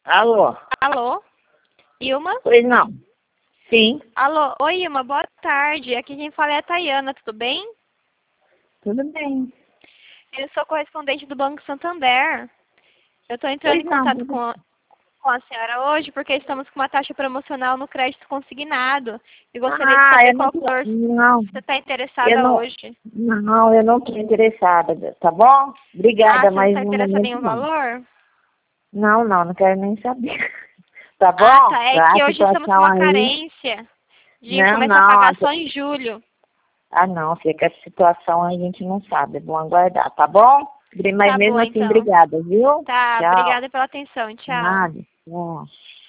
Alô? Alô? Ilma? Pois não. Sim, Alô? Oi, Ilma, boa tarde. Aqui quem fala é a Tayana, tudo bem? tudo bem. Eu sou correspondente do Banco Santander. Eu estou entrando Pois em não, contato com a senhora hoje porque estamos com uma taxa promocional no crédito consignado. E gostaria de saber eu não, qual valor não, você está eu interessada não, hoje. não, eu não estou interessada, tá bom? Ah, Obrigada, você não mas está no interessada em momento um não. valor? Não quero nem saber. Tá Ah, bom? tá. É A que hoje estamos com situação uma aí, carência de não, começar a não, pagar só em julho. não, fica a situação a gente não sabe, é bom aguardar, tá bom? Mas Tá bom, mesmo assim, então. obrigada, viu? Tá, Tchau. obrigada pela atenção. Tchau. Nada. Tchau.